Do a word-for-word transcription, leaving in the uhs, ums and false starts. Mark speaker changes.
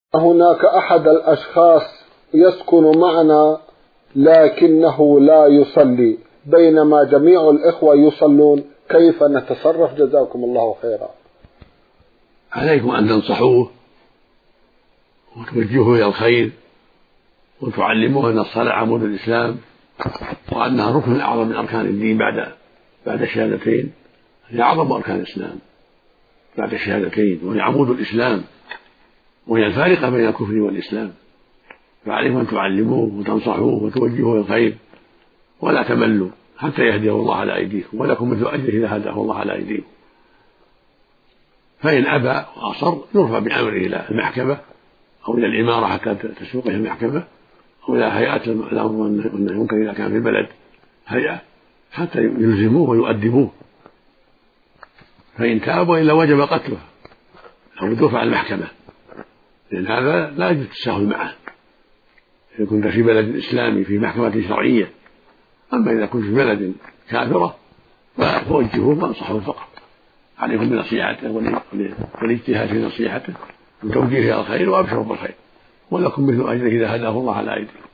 Speaker 1: هناك أحد الأشخاص يسكن معنا لكنه لا يصلي بينما جميع الإخوة يصلون، كيف نتصرف؟ جزاكم الله خيرا.
Speaker 2: عليكم أن تنصحوه وتوجهوه إلى الخير وتعلموه أن الصلاة عمود الإسلام وأنها ركن أعظم من أركان الدين بعد بعد الشهادتين، هي أعظم أركان الإسلام بعد الشهادتين، وهي عمود الإسلام وهي الفارقة بين الكفر والإسلام. فعليكم أن تعلموه وتنصحوه وتوجهوه إلى الخير ولا تملوا حتى يهديه الله على أيديكم، ولكم مثل أجره إذا هداه الله على أيديكم. فإن أبى وأصر يرفع بأمره إلى المحكمة أو إلى الإمارة حتى تسوقه المحكمة أو إلى هيئات الأمر والنهي يمكن إذا كان في البلد هيئة حتى يلزموه ويؤدبوه، فإن تاب وإلا وجب قتله أو ترفع المحكمة، لأن هذا لا يجوز التساهل معه إذا كنت في بلد إسلامي في محكمة شرعية. أما إذا كنت في بلد كافرة فوجهوه وانصحوه فقط، عليكم بنصيحته والاجتهاد في نصيحته وتوجيهه إلى الخير وأبشروا بالخير، ولكم مثل أجره إذا هداه الله على أيديكم.